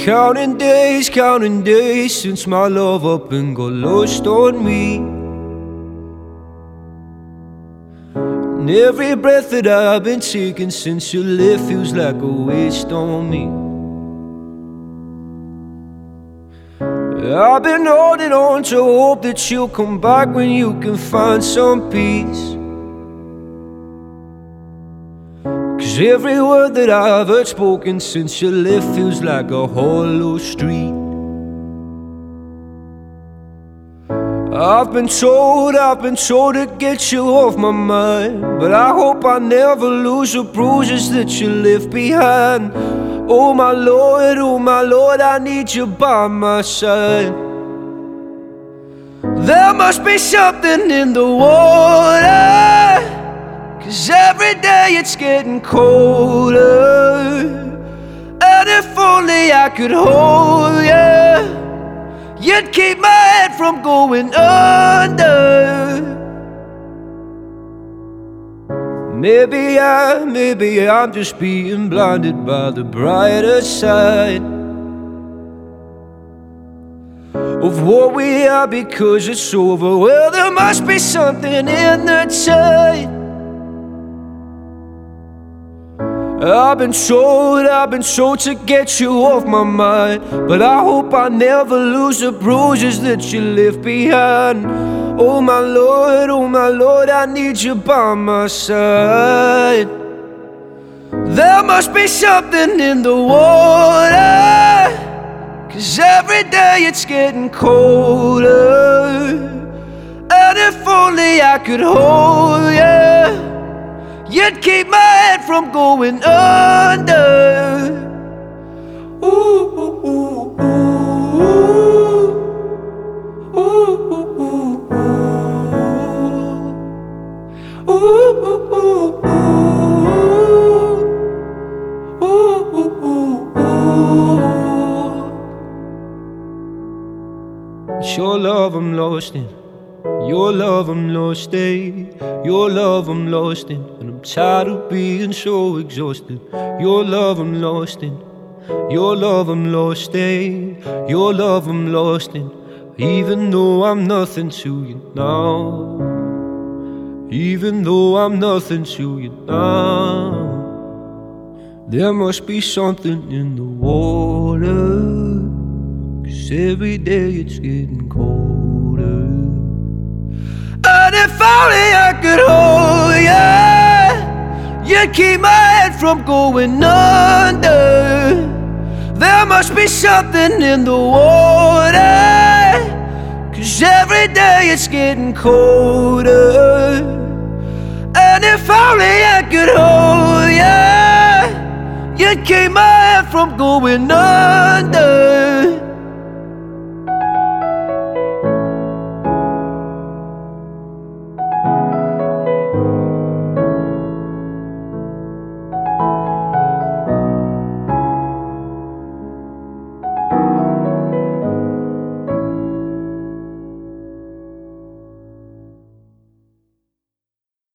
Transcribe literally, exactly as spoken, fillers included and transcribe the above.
Counting days, counting days since my love up and got lost on me. And every breath that I've been taking since you left feels like a waste on me. I've been holding on to hope that you'll come back when you can find some peace. Cause every word that I've heard spoken since you left feels like a hollow street. I've been told, I've been told to get you off my mind, but I hope I never lose the bruises that you left behind. Oh my Lord, oh my Lord, I need you by my side. There must be something in the water, cause every day it's getting colder. And if only I could hold you, you'd keep my head from going under. Maybe I, maybe I'm just being blinded by the brighter side of what we are because it's over. Well, there must be something in the tide. I've been told, I've been told to get you off my mind, but I hope I never lose the bruises that you left behind. Oh my Lord, oh my Lord, I need you by my side. There must be something in the water, cause every day it's getting colder. And if only I could hold you, you'd keep my head from going under. Ooh, ooh, ooh, ooh, ooh, ooh, ooh. Ooh, ooh, ooh, ooh. Ooh, ooh, ooh, ooh. It's your love I'm lost in, your love I'm lost in, your love I'm lost in, and I'm tired of being so exhausted. Your love I'm lost in, your love I'm lost in, your love I'm lost in. Even though I'm nothing to you now, even though I'm nothing to you now, there must be something in the water, cause every day it's getting colder. And if only I could hold you, you'd keep my head from going under. There must be something in the water, cause every day it's getting colder. And if only I could hold you, you'd keep my head from going under.